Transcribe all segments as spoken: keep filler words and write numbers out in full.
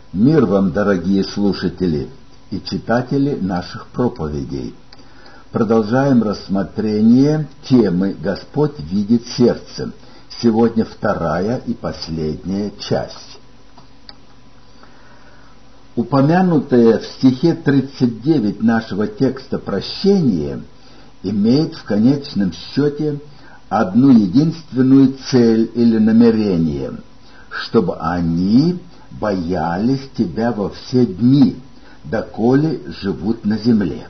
Мир вам, дорогие слушатели и читатели наших проповедей. Продолжаем рассмотрение темы «Господь видит сердце». Сегодня вторая и последняя часть. Упомянутое в стихе тридцать девять нашего текста прощение имеет в конечном счете одну единственную цель или намерение, чтобы они боялись Тебя во все дни, доколе живут на земле.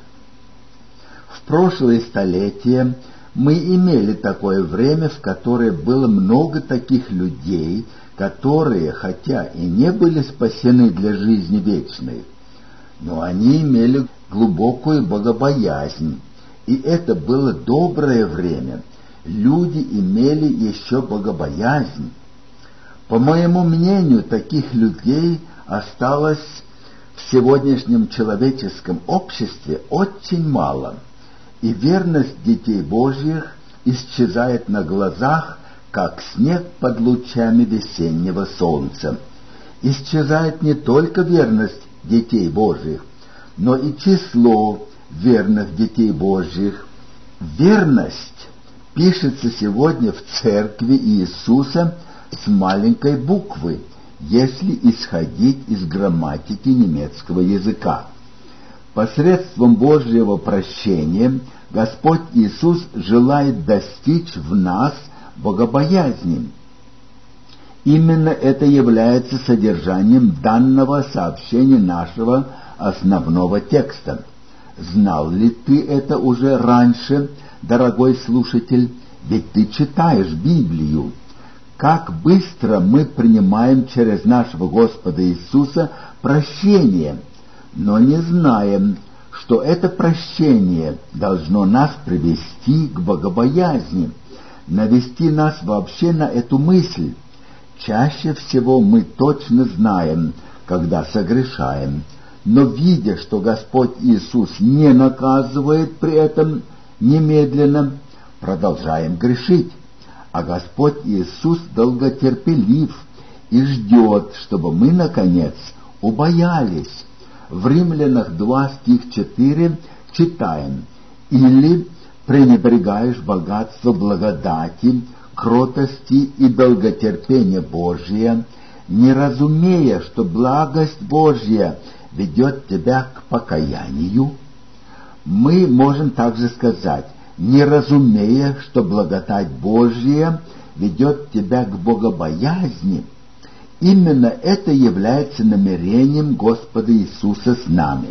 В прошлые столетия мы имели такое время, в которое было много таких людей, которые, хотя и не были спасены для жизни вечной, но они имели глубокую богобоязнь, и это было доброе время. Люди имели еще богобоязнь. По моему мнению, таких людей осталось в сегодняшнем человеческом обществе очень мало, и верность детей Божьих исчезает на глазах, как снег под лучами весеннего солнца. Исчезает не только верность детей Божьих, но и число верных детей Божьих. Верность пишется сегодня в церкви Иисуса с маленькой буквы, если исходить из грамматики немецкого языка. Посредством Божьего прощения Господь Иисус желает достичь в нас богобоязни. Именно это является содержанием данного сообщения нашего основного текста. Знал ли ты это уже раньше, дорогой слушатель? Ведь ты читаешь Библию. Как быстро мы принимаем через нашего Господа Иисуса прощение, но не знаем, что это прощение должно нас привести к богобоязни, навести нас вообще на эту мысль. Чаще всего мы точно знаем, когда согрешаем, но видя, что Господь Иисус не наказывает при этом немедленно, продолжаем грешить. А Господь Иисус долготерпелив и ждет, чтобы мы, наконец, убоялись. В Римлянах два, стих четыре читаем: «Или пренебрегаешь богатство благодати, кротости и долготерпения Божия, не разумея, что благость Божья ведет тебя к покаянию». Мы можем также сказать: не разумея, что благодать Божья ведет тебя к богобоязни. Именно это является намерением Господа Иисуса с нами.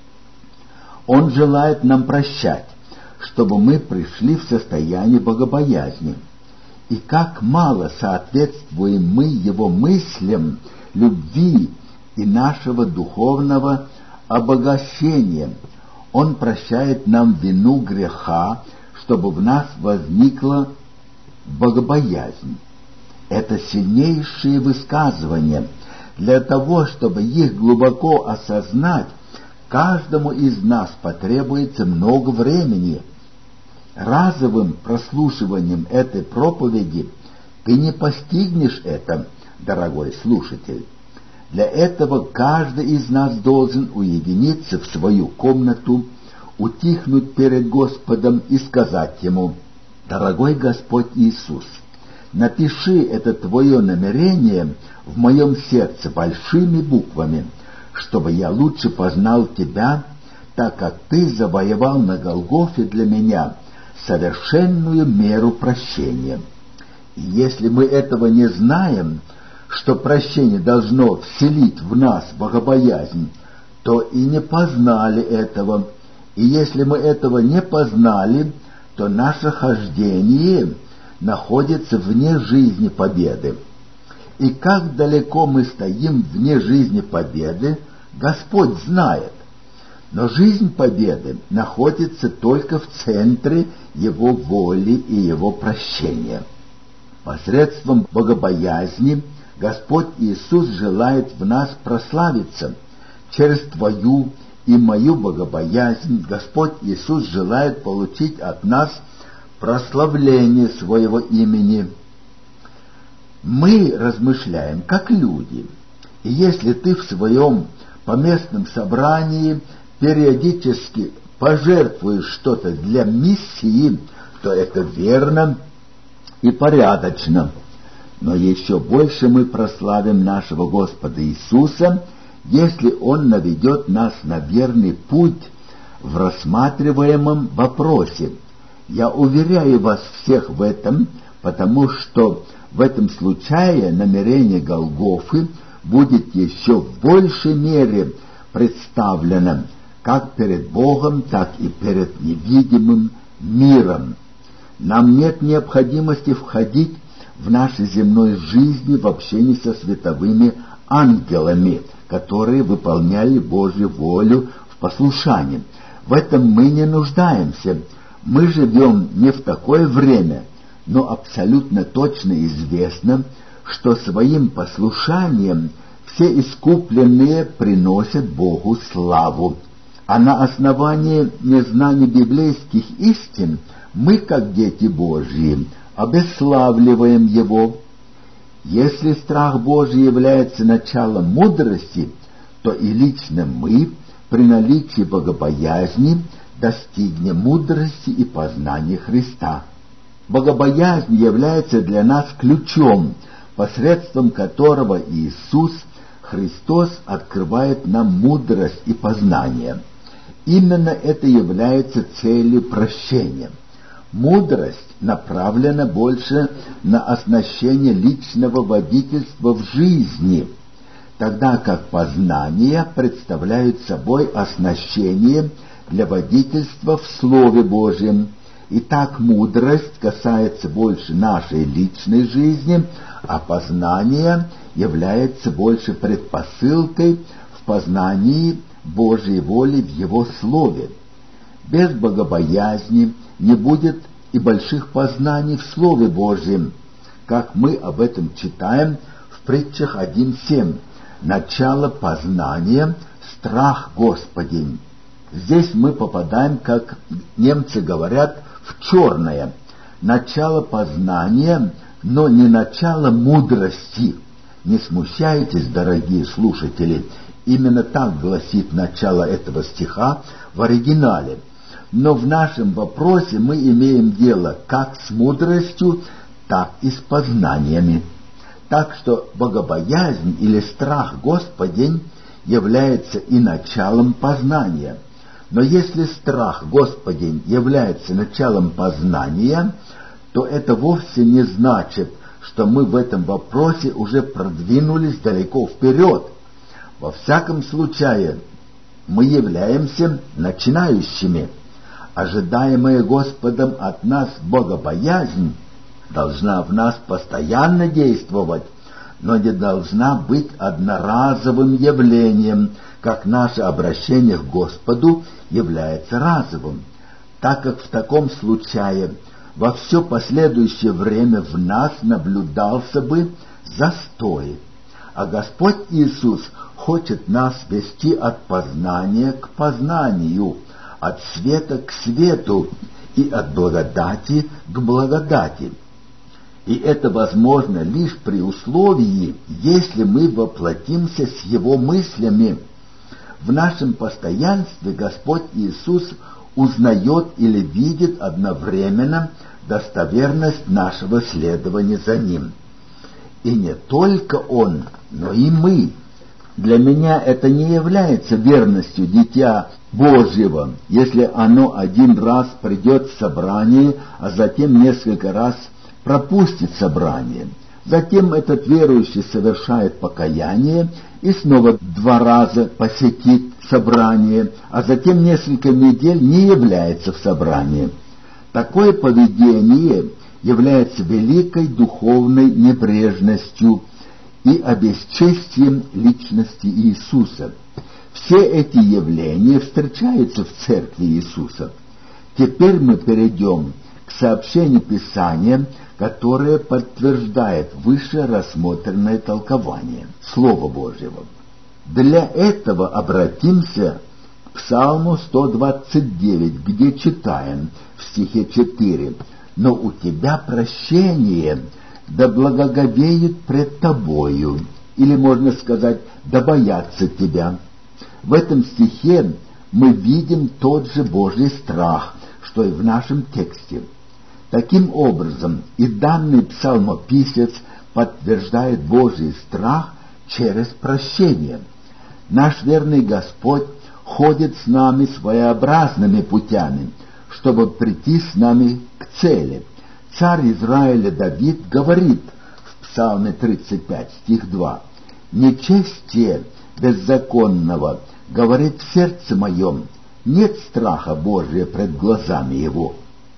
Он желает нам прощать, чтобы мы пришли в состояние богобоязни. И как мало соответствуем мы Его мыслям, любви и нашего духовного обогащения. Он прощает нам вину греха, чтобы в нас возникла богобоязнь. Это сильнейшие высказывания. Для того, чтобы их глубоко осознать, каждому из нас потребуется много времени. Разовым прослушиванием этой проповеди ты не постигнешь это, дорогой слушатель. Для этого каждый из нас должен уединиться в свою комнату, утихнуть перед Господом и сказать Ему: «Дорогой Господь Иисус, напиши это Твое намерение в моем сердце большими буквами, чтобы я лучше познал Тебя, так как Ты завоевал на Голгофе для меня совершенную меру прощения». И если мы этого не знаем, что прощение должно вселить в нас богобоязнь, то и не познали этого. И если мы этого не познали, то наше хождение находится вне жизни победы. И как далеко мы стоим вне жизни победы, Господь знает. Но жизнь победы находится только в центре Его воли и Его прощения. Посредством богобоязни Господь Иисус желает в нас прославиться. Через твою и мою богобоязнь Господь Иисус желает получить от нас прославление своего имени. Мы размышляем как люди, И если ты в своем поместном собрании периодически пожертвуешь что-то для миссии, то это верно и порядочно. Но еще больше мы прославим нашего Господа Иисуса, если Он наведет нас на верный путь в рассматриваемом вопросе. Я уверяю вас всех в этом, потому что в этом случае намерение Голгофы будет еще в большей мере представлено как перед Богом, так и перед невидимым миром. Нам нет необходимости входить в нашей земной жизни в общении со световыми ангелами, которые выполняли Божью волю в послушании. В этом мы не нуждаемся. Мы живем не в такое время, но абсолютно точно известно, что своим послушанием все искупленные приносят Богу славу. А на основании незнания библейских истин мы, как дети Божьи, обесславливаем Его. Если страх Божий является началом мудрости, то и лично мы при наличии богобоязни достигнем мудрости и познания Христа. Богобоязнь является для нас ключом, посредством которого Иисус Христос открывает нам мудрость и познание. Именно это является целью прощения. Мудрость направлена больше на оснащение личного водительства в жизни, тогда как познания представляют собой оснащение для водительства в Слове Божьем. Итак, мудрость касается больше нашей личной жизни, а познание является больше предпосылкой в познании Божьей воли в Его Слове. Без богобоязни не будет и больших познаний в Слове Божьем, как мы об этом читаем в притчах один семь. Начало познания — страх Господень. Здесь мы попадаем, как немцы говорят, в черное. Начало познания, но не начало мудрости. Не смущайтесь, дорогие слушатели, именно так гласит начало этого стиха в оригинале. Но в нашем вопросе мы имеем дело как с мудростью, так и с познаниями. Так что богобоязнь или страх Господень является и началом познания. Но если страх Господень является началом познания, то это вовсе не значит, что мы в этом вопросе уже продвинулись далеко вперед. Во всяком случае, мы являемся начинающими. Ожидаемая Господом от нас богобоязнь должна в нас постоянно действовать, но не должна быть одноразовым явлением, как наше обращение к Господу является разовым, так как в таком случае во все последующее время в нас наблюдался бы застой. А Господь Иисус хочет нас вести от познания к познанию, от света к свету и от благодати к благодати. И это возможно лишь при условии, если мы воплотимся с Его мыслями. В нашем постоянстве Господь Иисус узнает или видит одновременно достоверность нашего следования за Ним. И не только Он, но и мы. Для меня это не является верностью дитя Божьего, если оно один раз придет в собрание, а затем несколько раз пропустит собрание. Затем этот верующий совершает покаяние и снова два раза посетит собрание, а затем несколько недель не является в собрании. Такое поведение является великой духовной небрежностью и обесчестием личности Иисуса. Все эти явления встречаются в церкви Иисуса. Теперь мы перейдем к сообщению Писания, которое подтверждает выше рассмотренное толкование Слова Божьего. Для этого обратимся к Псалму сто двадцать девять, где читаем в стихе четыре: «Но у Тебя прощение, да благоговеют пред Тобою, или можно сказать, да боятся тебя. В этом стихе мы видим тот же Божий страх, что и в нашем тексте. Таким образом, и данный псалмописец подтверждает Божий страх через прощение. Наш верный Господь ходит с нами своеобразными путями, чтобы прийти с нами к цели. Царь Израиля Давид говорит в Псалме тридцать пять, стих два: «Нечестие беззаконного говорит в сердце моем, нет страха Божия пред глазами его».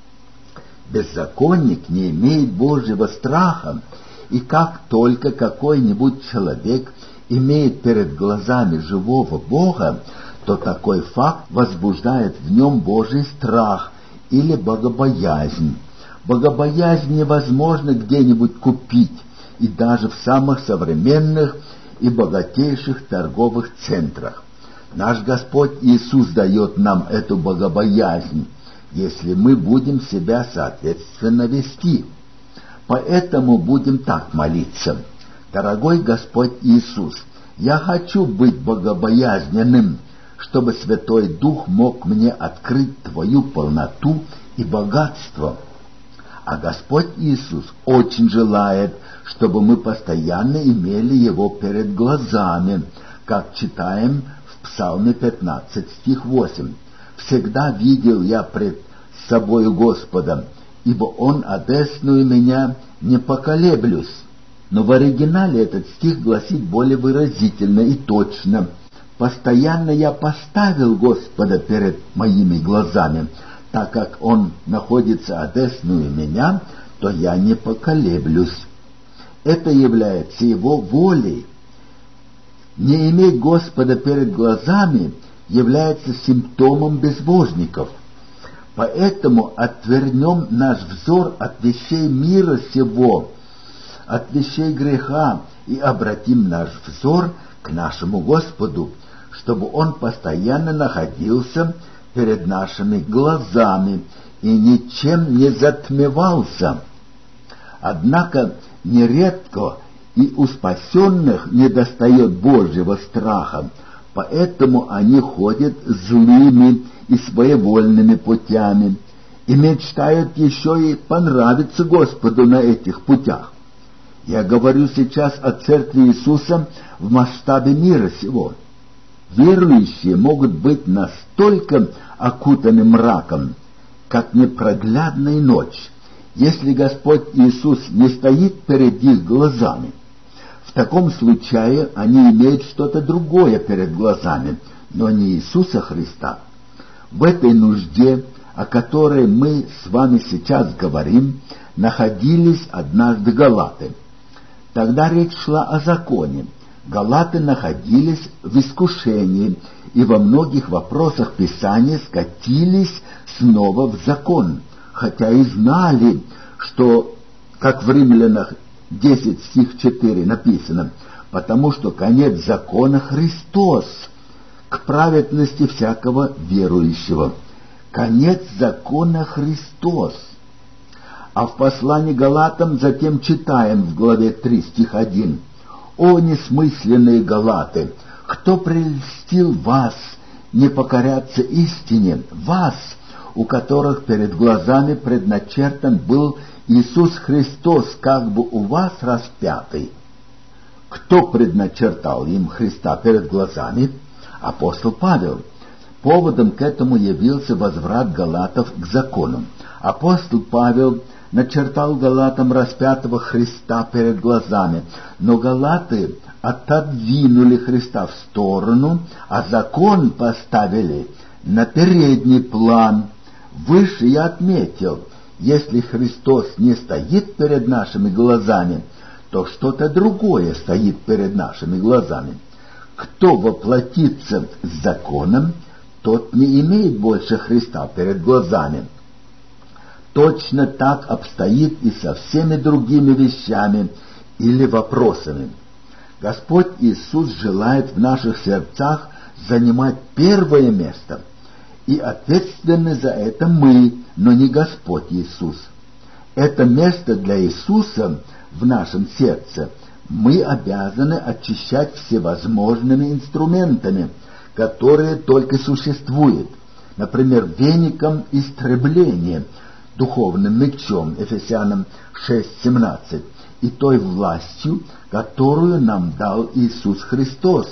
Беззаконник не имеет Божьего страха, и как только какой-нибудь человек имеет перед глазами живого Бога, то такой факт возбуждает в нем Божий страх или богобоязнь. Богобоязнь невозможно где-нибудь купить, и даже в самых современных и богатейших торговых центрах. Наш Господь Иисус дает нам эту богобоязнь, если мы будем себя соответственно вести. Поэтому будем так молиться: «Дорогой Господь Иисус, я хочу быть богобоязненным, чтобы Святой Дух мог мне открыть Твою полноту и богатство». А Господь Иисус очень желает, чтобы мы постоянно имели Его перед глазами, как читаем в Псалме пятнадцать, стих восемь. «Всегда видел я пред собою Господа, ибо Он одесную меня, не поколеблюсь». Но в оригинале этот стих гласит более выразительно и точно: «Постоянно я поставил Господа перед моими глазами, так как Он находится одесную меня, то я не поколеблюсь». Это является Его волей. Не иметь Господа перед глазами является симптомом безбожников. Поэтому отвернем наш взор от вещей мира сего, от вещей греха, и обратим наш взор к нашему Господу, чтобы Он постоянно находился перед нашими глазами и ничем не затмевался. Однако нередко и у спасенных недостает Божьего страха, поэтому они ходят злыми и своевольными путями и мечтают еще и понравиться Господу на этих путях. Я говорю сейчас о Церкви Иисуса в масштабе мира сего. Верующие могут быть настолько окутаны мраком, как непроглядная ночь, если Господь Иисус не стоит перед их глазами. В таком случае они имеют что-то другое перед глазами, но не Иисуса Христа. В этой нужде, о которой мы с вами сейчас говорим, находились однажды галаты. Тогда речь шла о законе. Галаты находились в искушении и во многих вопросах Писания скатились снова в закон, хотя и знали, что, как в Римлянах десять, стих четыре написано: «Потому что конец закона Христос к праведности всякого верующего». Конец закона Христос. А в послании Галатам затем читаем в главе три, стих один: «О несмысленные галаты, кто прельстил вас не покоряться истине, вас, у которых перед глазами предначертан был Иисус Христос, как бы у вас распятый». Кто предначертал им Христа перед глазами? Апостол Павел. Поводом к этому явился возврат галатов к закону. Апостол Павел начертал галатам распятого Христа перед глазами, но галаты отодвинули Христа в сторону, а закон поставили на передний план. Выше я отметил: если Христос не стоит перед нашими глазами, то что-то другое стоит перед нашими глазами. Кто воплотится с законом, тот не имеет больше Христа перед глазами. Точно так обстоит и со всеми другими вещами или вопросами. Господь Иисус желает в наших сердцах занимать первое место, и ответственны за это мы, но не Господь Иисус. Это место для Иисуса в нашем сердце мы обязаны очищать всевозможными инструментами, которые только существуют, например, веником истребления, духовным мечом, Ефесянам шесть семнадцать, и той властью, которую нам дал Иисус Христос.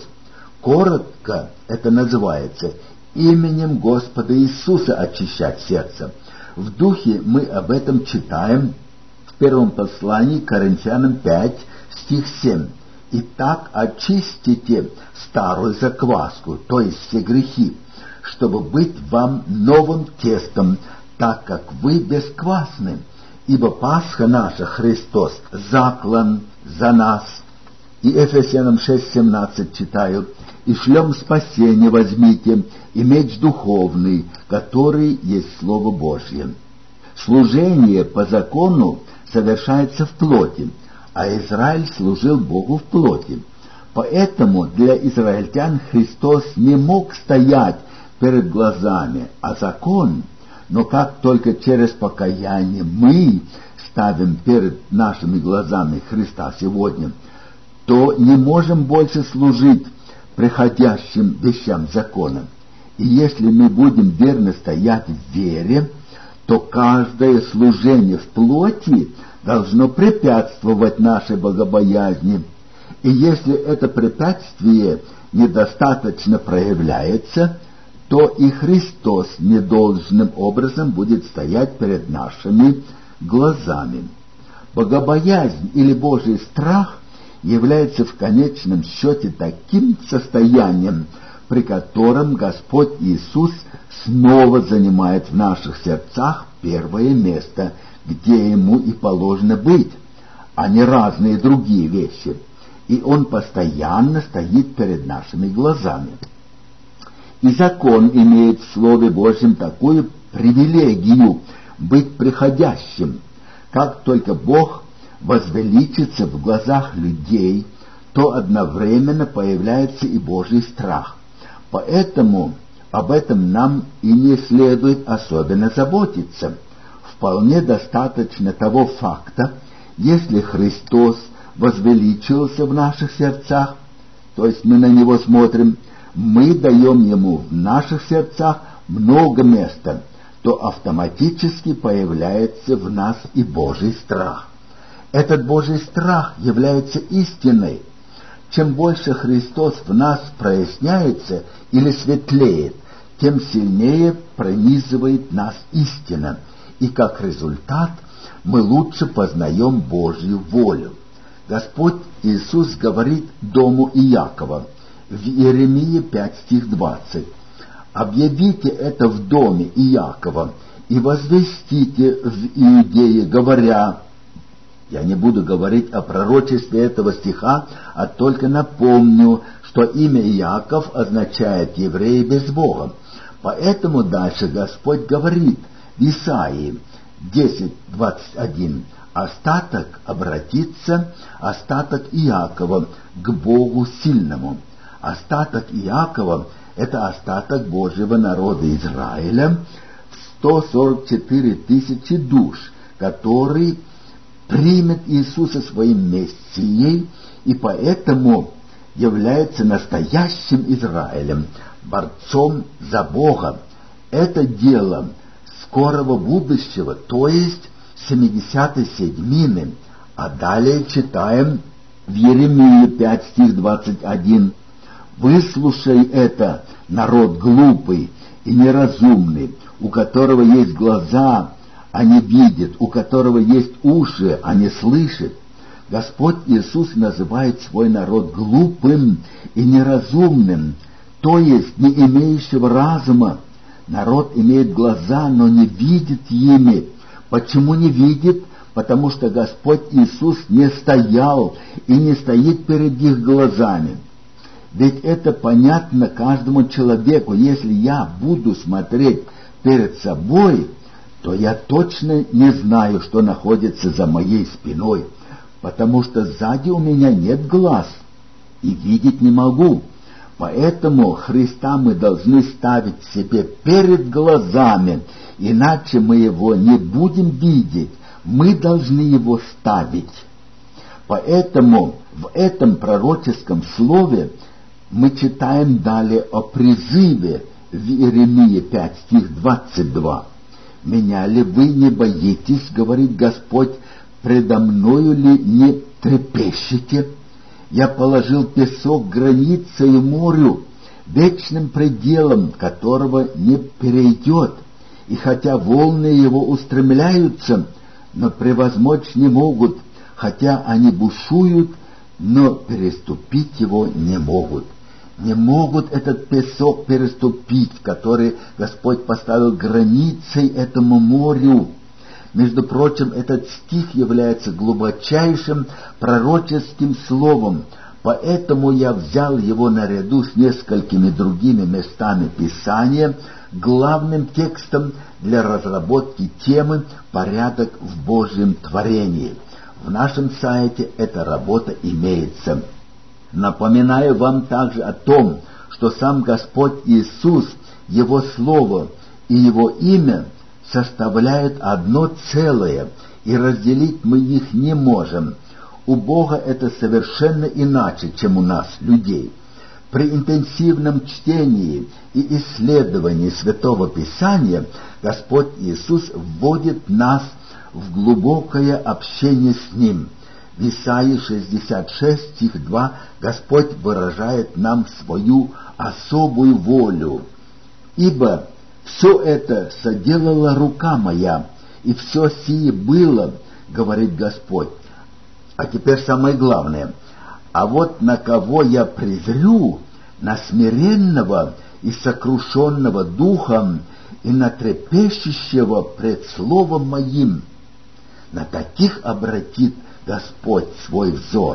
Коротко это называется именем Господа Иисуса очищать сердце. В духе мы об этом читаем в первом послании к Коринфянам пять, стих семь. «Итак, очистите старую закваску, то есть все грехи, чтобы быть вам новым тестом, так как вы бесквасны. Ибо Пасха наша, Христос, заклан за нас». И Ефесянам шесть семнадцать читаю: «И шлем спасения возьмите, и меч духовный, который есть Слово Божье». Служение по закону совершается в плоти, а Израиль служил Богу в плоти. Поэтому для израильтян Христос не мог стоять перед глазами, а закон. Но как только через покаяние мы ставим перед нашими глазами Христа сегодня, то не можем больше служить приходящим вещам закона. И если мы будем верно стоять в вере, то каждое служение в плоти должно препятствовать нашей богобоязни. И если это препятствие недостаточно проявляется, то и Христос недолжным образом будет стоять перед нашими глазами. Богобоязнь или Божий страх является в конечном счете таким состоянием, при котором Господь Иисус снова занимает в наших сердцах первое место, где Ему и положено быть, а не разные другие вещи, и Он постоянно стоит перед нашими глазами. И закон имеет в Слове Божьем такую привилегию быть приходящим. Как только Бог возвеличится в глазах людей, то одновременно появляется и Божий страх. Поэтому об этом нам и не следует особенно заботиться. Вполне достаточно того факта, если Христос возвеличился в наших сердцах, то есть мы на Него смотрим, мы даем Ему в наших сердцах много места, то автоматически появляется в нас и Божий страх. Этот Божий страх является истиной. Чем больше Христос в нас проясняется или светлеет, тем сильнее пронизывает нас истина, и как результат мы лучше познаем Божью волю. Господь Иисус говорит дому Иакова в Иеремии пять, стих двадцать: «Объявите это в доме Иакова и возвестите в Иудее, говоря». Я не буду говорить о пророчестве этого стиха, а только напомню, что имя Иаков означает «евреи без Бога». Поэтому дальше Господь говорит в Исаии десять, двадцать один: «Остаток обратится, остаток Иакова, к Богу сильному». Остаток Иакова — это остаток Божьего народа Израиля, сто сорок четыре тысячи душ, который примет Иисуса своим Мессией и поэтому является настоящим Израилем, борцом за Бога. Это дело скорого будущего, то есть семидесятой седьмины. А далее читаем в Иеремии пять, стих двадцать один: «Выслушай это, народ глупый и неразумный, у которого есть глаза, а не видит, у которого есть уши, а не слышит». Господь Иисус называет свой народ глупым и неразумным, то есть не имеющего разума. Народ имеет глаза, но не видит ими. Почему не видит? Потому что Господь Иисус не стоял и не стоит перед их глазами. Ведь это понятно каждому человеку. Если я буду смотреть перед собой, то я точно не знаю, что находится за моей спиной, потому что сзади у меня нет глаз и видеть не могу. Поэтому Христа мы должны ставить себе перед глазами, иначе мы Его не будем видеть, мы должны Его ставить. Поэтому В этом пророческом слове мы читаем далее о призыве в Иеремии пять, стих двадцать два. «Меня ли вы не боитесь, говорит Господь, предо мною ли не трепещете? Я положил песок границею морю, вечным пределом которого не перейдет, и хотя волны его устремляются, но превозмочь не могут, хотя они бушуют, но переступить его не могут». Не могут этот песок переступить, который Господь поставил границей этому морю. Между прочим, этот стих является глубочайшим пророческим словом, поэтому я взял его наряду с несколькими другими местами Писания главным текстом для разработки темы «Порядок в Божьем творении». В нашем сайте эта работа имеется. Напоминаю вам также о том, что сам Господь Иисус, Его Слово и Его имя составляют одно целое, и разделить мы их не можем. У Бога это совершенно иначе, чем у нас, людей. При интенсивном чтении и исследовании Святого Писания Господь Иисус вводит нас в глубокое общение с Ним. В Исаии шестьдесят шесть, стих два, Господь выражает нам свою особую волю. «Ибо все это соделала рука моя, и все сие было, говорит Господь». А теперь самое главное. «А вот на кого я презрю, на смиренного и сокрушенного духом, и на трепещущего пред словом моим, на таких обратит Господь свой взор».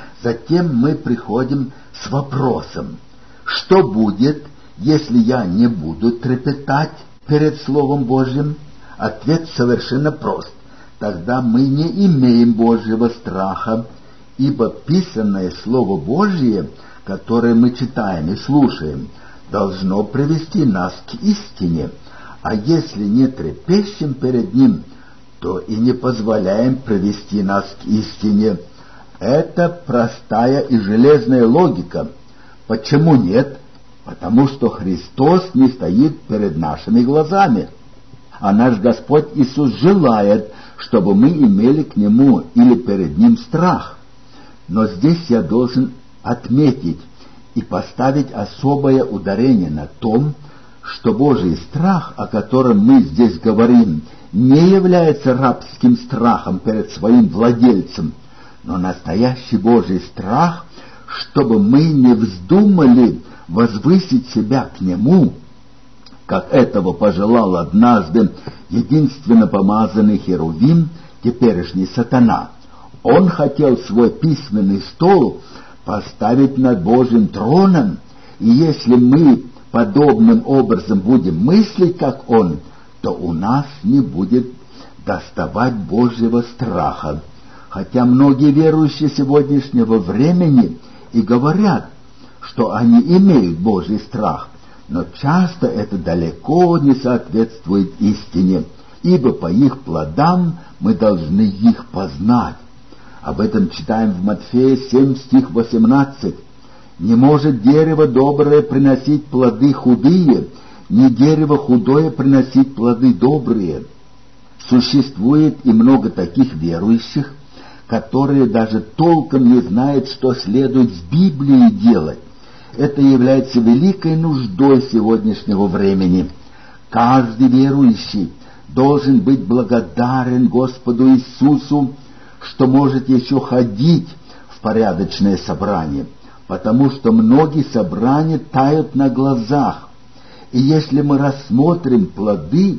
Затем мы приходим с вопросом: что будет, если я не буду трепетать перед Словом Божьим? Ответ совершенно прост. Тогда мы не имеем Божьего страха, ибо писанное Слово Божье, которое мы читаем и слушаем, должно привести нас к истине. А если не трепещем перед Ним, то и не позволяем привести нас к истине. Это простая и железная логика. Почему нет? Потому что Христос не стоит перед нашими глазами. А наш Господь Иисус желает, чтобы мы имели к Нему или перед Ним страх. Но здесь я должен отметить и поставить особое ударение на том, что Божий страх, о котором мы здесь говорим, не является рабским страхом перед своим владельцем, но настоящий Божий страх, чтобы мы не вздумали возвысить себя к Нему, как этого пожелал однажды единственно помазанный Херувим, теперешний сатана. Он хотел свой письменный стол поставить над Божьим троном, и если мы подобным образом будем мыслить, как он, то у нас не будет доставать Божьего страха. Хотя многие верующие сегодняшнего времени и говорят, что они имеют Божий страх, но часто это далеко не соответствует истине, ибо по их плодам мы должны их познать. Об этом читаем в Матфея семь, стих восемнадцать. «Не может дерево доброе приносить плоды худые, ни дерево худое приносить плоды добрые». Существует и много таких верующих, которые даже толком не знают, что следует с Библией делать. Это является великой нуждой сегодняшнего времени. Каждый верующий должен быть благодарен Господу Иисусу, что может еще ходить в порядочное собрание, потому что многие собрания тают на глазах. И если мы рассмотрим плоды,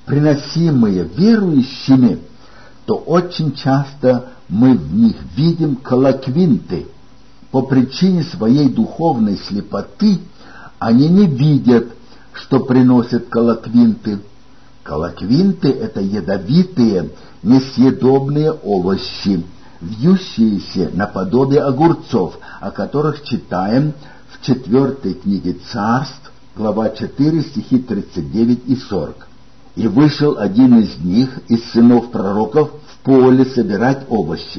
приносимые верующими, то очень часто мы в них видим колоквинты. По причине своей духовной слепоты они не видят, что приносят колоквинты. Колоквинты — это ядовитые, несъедобные овощи, вьющиеся наподобие огурцов, о которых читаем в четвертой книге Царств, глава четыре, стихи тридцать девять и сорок. «И вышел один из них, из сынов пророков, в поле собирать овощи,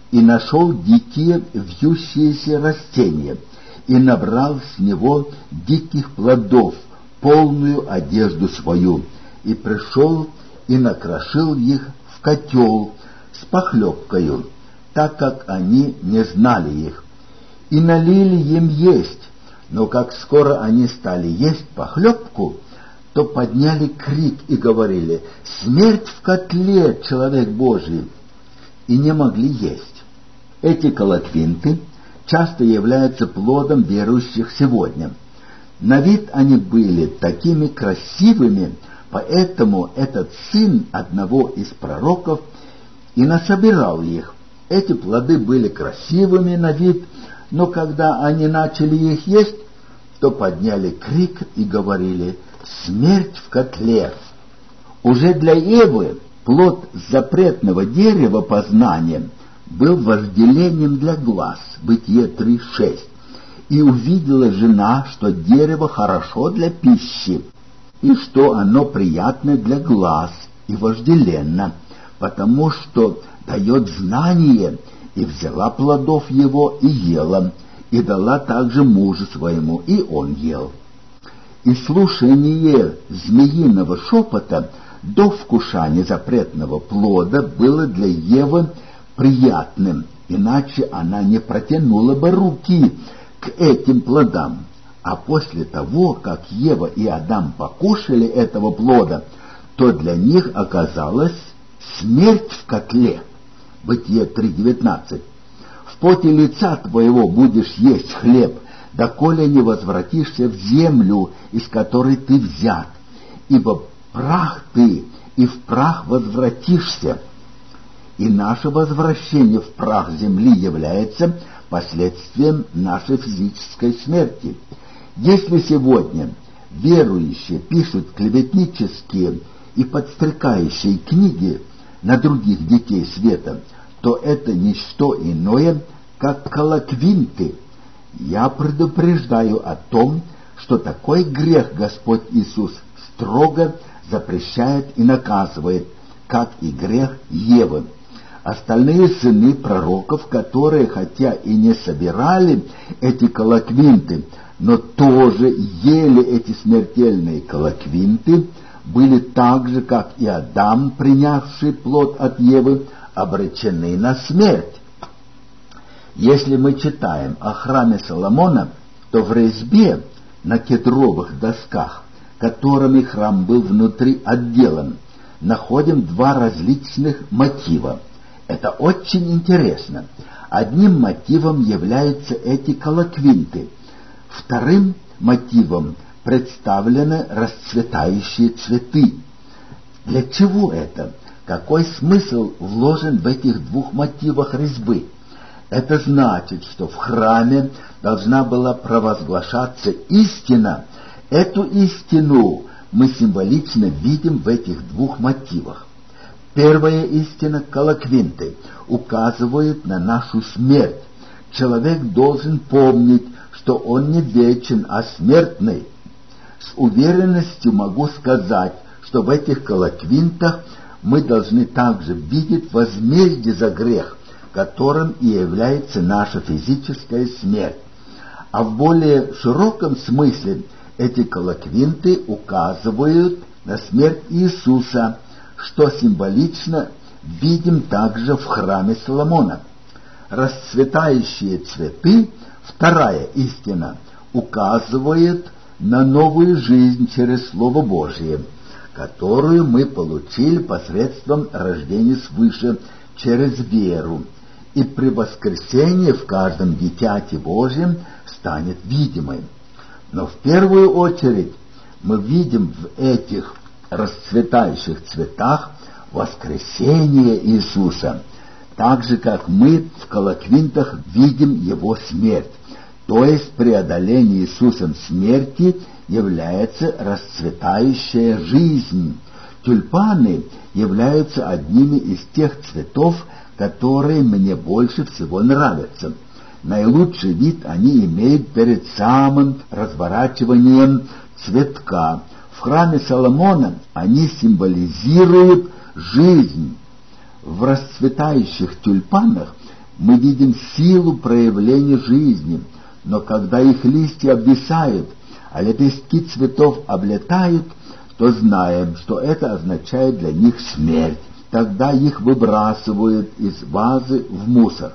и нашел дикие вьющиеся растения, и набрал с него диких плодов, полную одежду свою, и пришел и накрошил их в котел с похлебкою, так как они не знали их, и налили им есть. Но как скоро они стали есть похлебку, то подняли крик и говорили: «Смерть в котле, человек Божий!» и не могли есть. Эти колоквинты часто являются плодом верующих сегодня. На вид они были такими красивыми, поэтому этот сын одного из пророков и насобирал их. Эти плоды были красивыми на вид, но когда они начали их есть, то подняли крик и говорили: «Смерть в котле!» Уже для Евы плод запретного дерева познания был вожделением для глаз, Бытие три шесть. И увидела жена, что дерево хорошо для пищи, и что оно приятно для глаз и вожделенно, потому что дает знание, и взяла плодов его и ела, и дала также мужу своему, и он ел. И слушание змеиного шепота до вкушания запретного плода было для Евы приятным, иначе она не протянула бы руки к этим плодам. А после того, как Ева и Адам покушали этого плода, то для них оказалась смерть в котле. Бытие три девятнадцать. В поте лица твоего будешь есть хлеб, доколе не возвратишься в землю, из которой ты взят, ибо прах ты, и в прах возвратишься. И наше возвращение в прах земли является последствием нашей физической смерти. Если сегодня верующие пишут клеветнические и подстрекающие книги на других детей света, то это не что иное, как колоквинты. Я предупреждаю о том, что такой грех Господь Иисус строго запрещает и наказывает, как и грех Евы. Остальные сыны пророков, которые хотя и не собирали эти колоквинты, но тоже ели эти смертельные колоквинты, были так же, как и Адам, принявший плод от Евы, обречены на смерть. Если мы читаем о храме Соломона, то в резьбе на кедровых досках, которыми храм был внутри отделан, находим два различных мотива. Это очень интересно. Одним мотивом являются эти колоквинты, вторым мотивом представлены расцветающие цветы. Для чего это? Какой смысл вложен в этих двух мотивах резьбы? Это значит, что в храме должна была провозглашаться истина. Эту истину мы символично видим в этих двух мотивах. Первая истина, колоквинты, указывает на нашу смерть. Человек должен помнить, что он не вечен, а смертный. С уверенностью могу сказать, что в этих колоквинтах мы должны также видеть возмездие за грех, которым и является наша физическая смерть. А в более широком смысле эти колоквинты указывают на смерть Иисуса, что символично видим также в храме Соломона. Расцветающие цветы, вторая истина, указывает на новую жизнь через Слово Божие, которую мы получили посредством рождения свыше через веру, и при воскресении в каждом дитяти Божьем станет видимой. Но в первую очередь мы видим в этих расцветающих цветах воскресение Иисуса, так же, как мы в колоквинтах видим Его смерть, то есть преодоление Иисусом смерти является расцветающая жизнь. Тюльпаны являются одними из тех цветов, которые мне больше всего нравятся. Наилучший вид они имеют перед самым разворачиванием цветка. В храме Соломона они символизируют жизнь. В расцветающих тюльпанах мы видим силу проявления жизни, но когда их листья обвисают, а лепестки цветов облетают, то знаем, что это означает для них смерть. Тогда их выбрасывают из вазы в мусор.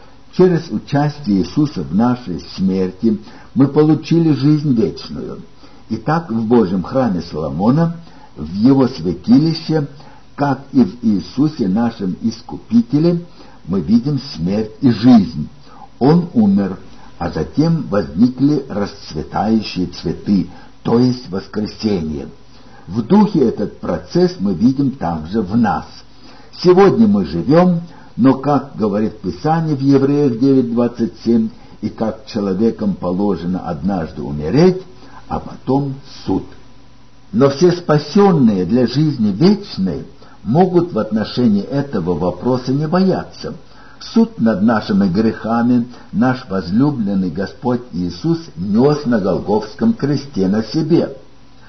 Через участие Иисуса в нашей смерти мы получили жизнь вечную. Итак, в Божьем храме Соломона, в его святилище, как и в Иисусе, нашем Искупителе, мы видим смерть и жизнь. Он умер, а затем возникли расцветающие цветы, то есть воскресение. В духе этот процесс мы видим также в нас. Сегодня мы живем, но, как говорит Писание в Евреях девять двадцать семь, и как человеком положено однажды умереть, а потом суд. Но все спасенные для жизни вечной могут в отношении этого вопроса не бояться. Суд над нашими грехами наш возлюбленный Господь Иисус нес на Голгофском кресте на себе.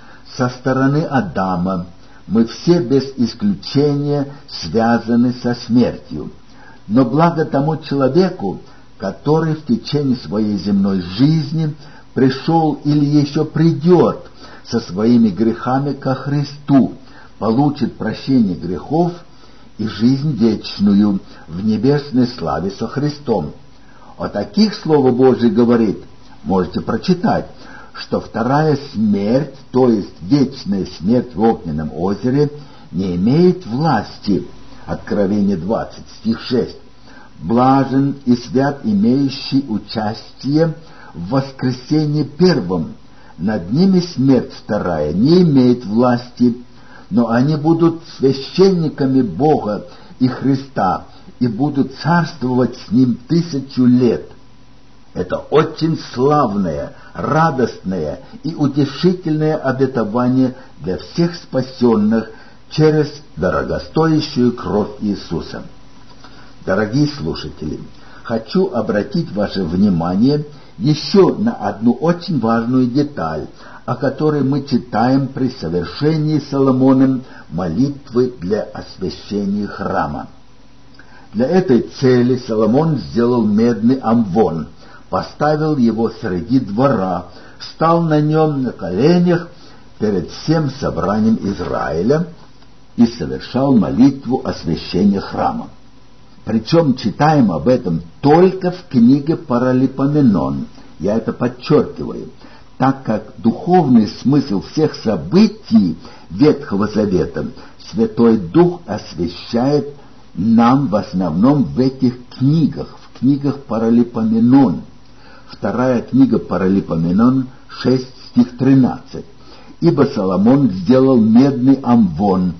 Со стороны Адама мы все без исключения связаны со смертью. Но благо тому человеку, который в течение своей земной жизни пришел или еще придет со своими грехами ко Христу, получит прощение грехов и жизнь вечную в небесной славе со Христом. О таких Слово Божие говорит, можете прочитать, что вторая смерть, то есть вечная смерть в огненном озере, не имеет власти. Откровение двадцать, стих шесть. Блажен и свят, имеющий участие в воскресении первом. Над ними смерть вторая не имеет власти, но они будут священниками Бога и Христа и будут царствовать с Ним тысячу лет. Это очень славное, радостное и утешительное обетование для всех спасенных через дорогостоящую кровь Иисуса. Дорогие слушатели, хочу обратить ваше внимание еще на одну очень важную деталь, о которой мы читаем при совершении Соломоном молитвы для освящения храма. Для этой цели Соломон сделал медный амвон, поставил его среди двора, стал на нем на коленях перед всем собранием Израиля и совершал молитву освящения храма. Причем читаем об этом только в книге Паралипоменон. Я это подчеркиваю, так как духовный смысл всех событий Ветхого Завета Святой Дух освящает нам в основном в этих книгах, в книгах Паралипоменон. Вторая книга Паралипоменон, шесть, стих тринадцать. Ибо Соломон сделал медный амвон,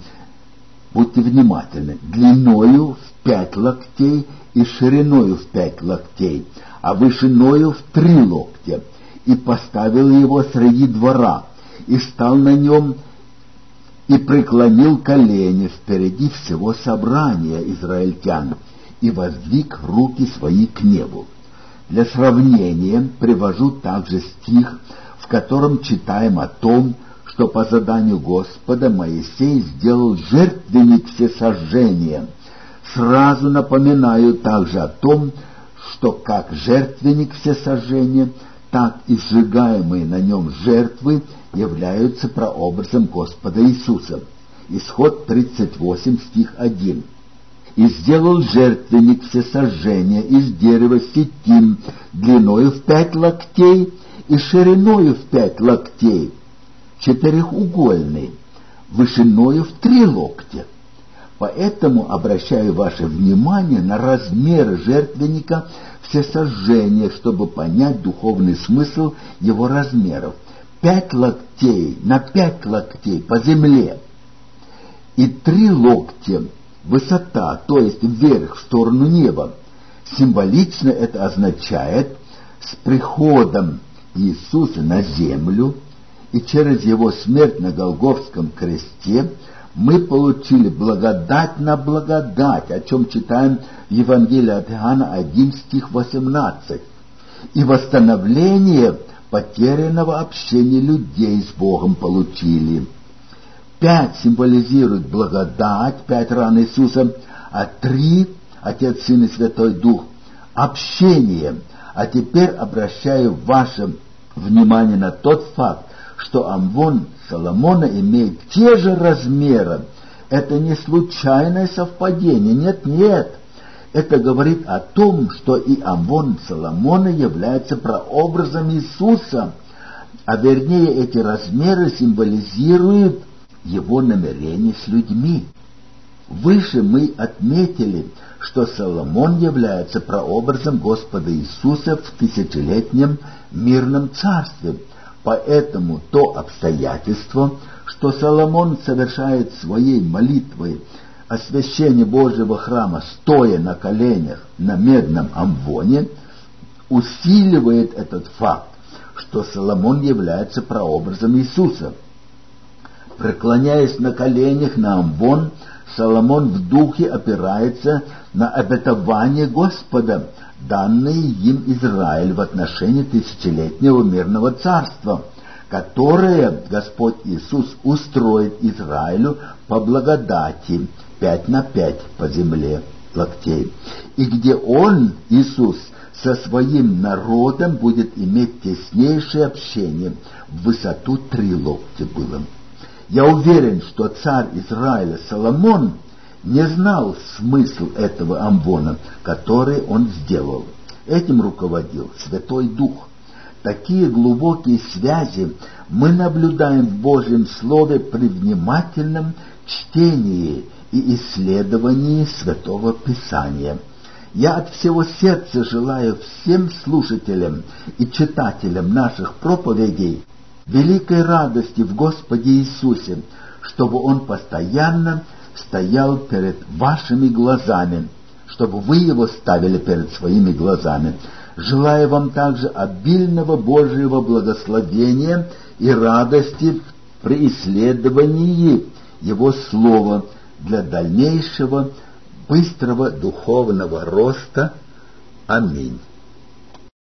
будьте внимательны, длиною в пять локтей и шириною в пять локтей, а вышиною в три локтя, и поставил его среди двора, и стал на нем, и преклонил колени впереди всего собрания израильтян, и воздвиг руки свои к небу. Для сравнения привожу также стих, в котором читаем о том, что по заданию Господа Моисей сделал жертвенник всесожжения. Сразу напоминаю также о том, что как жертвенник всесожжения, так и сжигаемые на нем жертвы являются прообразом Господа Иисуса. Исход тридцать восемь, стих один. «И сделал жертвенник всесожжения из дерева ситим, длиною в пять локтей и шириною в пять локтей, четырехугольный, вышиною в три локтя». Поэтому обращаю ваше внимание на размеры жертвенника всесожжения, чтобы понять духовный смысл его размеров. Пять локтей на пять локтей по земле и три локтя высота, то есть вверх в сторону неба. Символично это означает, с приходом Иисуса на землю и через его смерть на Голгофском кресте мы получили благодать на благодать, о чем читаем в Евангелии от Иоанна один, стих восемнадцать, и восстановление потерянного общения людей с Богом получили. Пять символизирует благодать, пять ран Иисуса, а три, Отец, Сын и Святой Дух, общение. А теперь обращаю ваше внимание на тот факт, что амвон Соломона имеет те же размеры. Это не случайное совпадение, нет, нет. Это говорит о том, что и амвон Соломона является прообразом Иисуса, а вернее эти размеры символизируют его намерение с людьми. Выше мы отметили, что Соломон является прообразом Господа Иисуса в тысячелетнем мирном царстве. Поэтому то обстоятельство, что Соломон совершает своей молитвой освящение Божьего храма, стоя на коленях на медном амвоне, усиливает этот факт, что Соломон является прообразом Иисуса. Преклоняясь на коленях на амвон, Соломон в духе опирается на обетование Господа, данные им Израиль в отношении тысячелетнего мирного царства, которое Господь Иисус устроит Израилю по благодати, пять на пять по земле локтей, и где Он, Иисус, со своим народом будет иметь теснейшее общение, в высоту три локтя было. Я уверен, что царь Израиля Соломон не знал смысл этого амвона, который он сделал. Этим руководил Святой Дух. Такие глубокие связи мы наблюдаем в Божьем Слове при внимательном чтении и исследовании Святого Писания. Я от всего сердца желаю всем слушателям и читателям наших проповедей великой радости в Господе Иисусе, чтобы Он постоянно стоял перед вашими глазами, чтобы вы Его ставили перед своими глазами. Желаю вам также обильного Божьего благословения и радости при исследовании Его Слова для дальнейшего быстрого духовного роста. Аминь.